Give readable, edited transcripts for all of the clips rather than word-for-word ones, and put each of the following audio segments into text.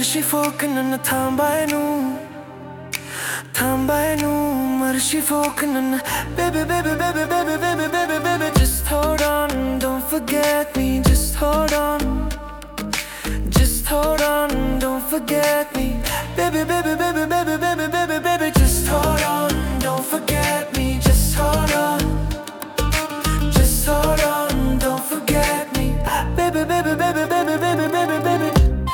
ಮರ್ಷಿಫೋಕ್ ನನ್ನ ತಾಂಬಾಯನು ಮರ್ಷಿಫೋಕ್ ನನ್ನ baby baby baby baby baby baby baby just hold on don't forget me just hold on don't forget me baby baby baby baby baby baby baby just hold on don't forget me just hold on don't forget me baby baby baby baby baby baby baby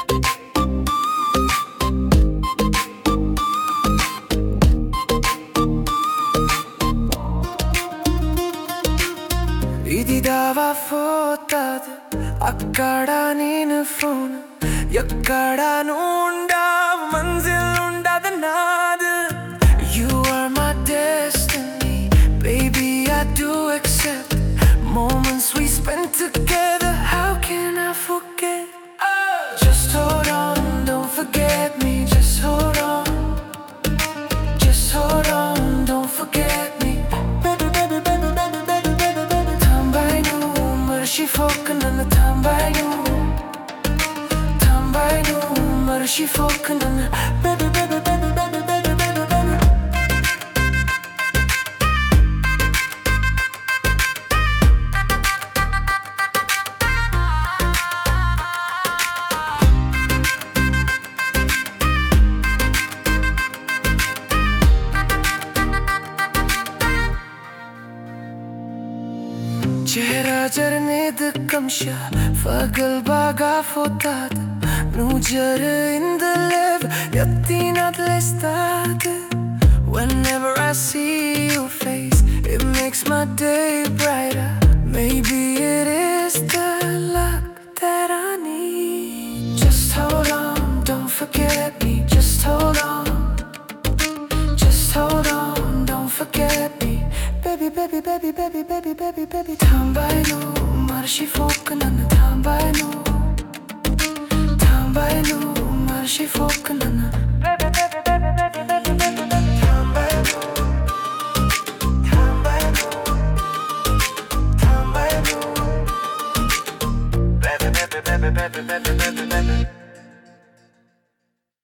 ఇదిదావా ఫోతాది అక్కడ నేను phone ఎక్కడ నుండావు మంజిల్ ఉండదు నాది You are my destiny baby I do accept moments we spent together how can I forget just hold on don't forget me just hold on don't forget me baby baby baby baby baby baby baby tambaynu murshifok nanna tambaynu murshifok nanna baby baby baby baby baby baby baby चेहरा जरने दकमशा फगल baga fotad nu jar in the live yatinat lestad whenever I see your face it makes my day brighter maybe it is the luck that I need just hold on don't forget me just hold on don't forget me baby baby baby baby baby baby baby tambaynu murshifok nanna tambaynu murshifok nanna baby baby baby baby baby baby baby tambaynu baby baby baby baby baby